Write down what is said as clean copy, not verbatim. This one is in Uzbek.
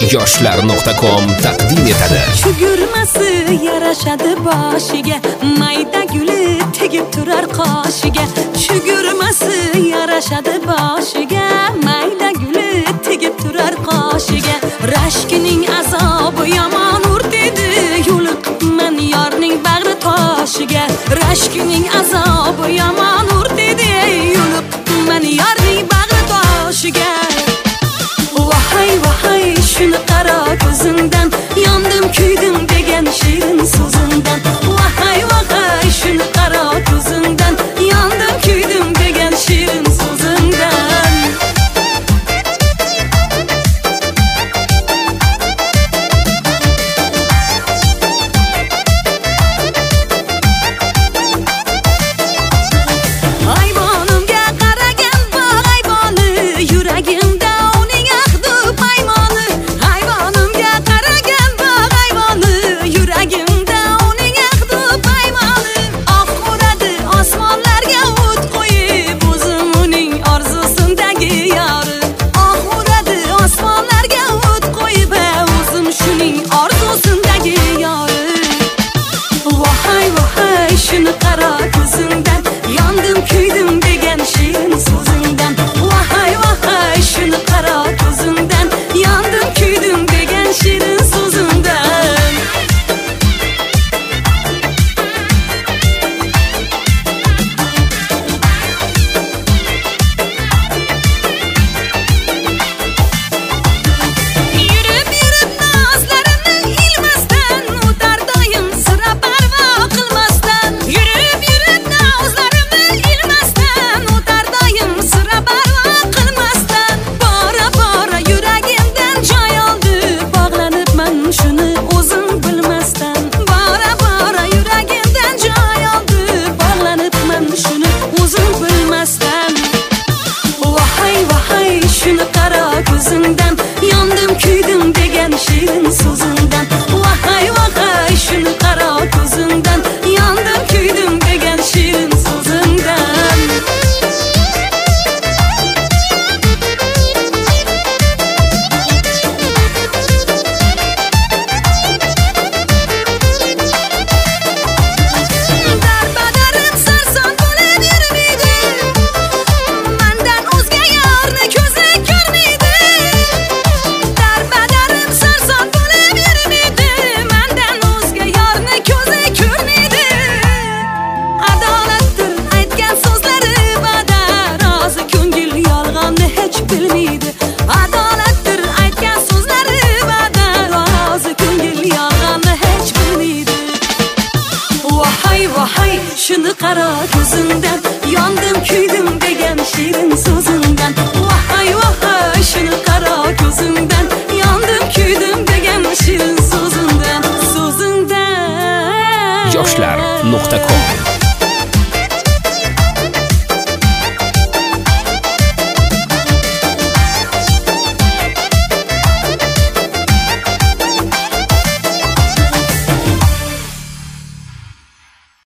yoshlar.com taqdim etadi. Chugurmasi yarashadi boshiga, mayda guli tegib turar qoshiga. Chugurmasi yarashadi boshiga, mayda guli tegib turar qoshiga. Rashkining azobi yomon urtedi, yo'liqman yorning bag'ri toshiga. Rashkining azobi yomon urtedi, yo'liqman yorning bag'ri toshiga. Vahay vahay shuni qaro ko'zingdan, yondim kuydim degan shirin so'zingdan. Vahay vahay shuni qaro ko'zingdan, yondim kuydim degan shirin so'zingdan. Ayvonimga qaragan bog' ayvoni, yuragimda uning ahdi paymoni. Ayvonimga qaragan bog' ayvoni, yuragimda uning ahdi paymoni. Oq uradi osmonlarga o't qo'yib, o'zim uning orzusindagi yori. Oq uradi osmonlarga o't qo'yib, o'zim shuning orzusindagi yori. Vahay vahay shuni qaro ko'zingdan, yondim kuydim degan shirin so'zingdan. Vahay vahay shuni qaro ko'zingdan, yondim kuydim degan shirin so'zingdan. Yurib yurib nazlarini ilmasdan, o'tar doim sira parvo qilmasdan. Yurib yurib nazlarini ilmasdan, o'tar doim sira parvo qilmasdan. Bora bora yuragimdan joy oldi, bog'lanibman shuni o'zim bilmasdan. Bora bora yuragimdan joy oldi, bog'lanibman shuni o'zim bilmasdan. Vahay vahay shuni qaro ko'zingdan, yondim kuydim degan shirin so'zingdan. Vahay vahay shuni qaro ko'zingdan, yondim kuydim degan shirin so'zingdan. Darbadarim sarson bo'lib yurmaydi, mendan o'zga yorni ko'zi ko'rmaydi. Darbadarim sarson bo'lib yurmaydi, mendan o'zga yorni ko'zi ko'rmaydi. Adolatdir aytgan so'zlari va'da, rozi ko'ngil yolg'onni hech bilmaydi. Adolatdir aytgan so'zlari va'da, rozi ko'ngil yolg'onni hech bilmaydi. Vahay vahay shuni qaro ko'zingdan, yondim kuydim degan shirin so'zingdan. Vahay vahay shuni qaro ko'zingdan, yondim kuydim degan shirin so'zingdan. yoshlar.com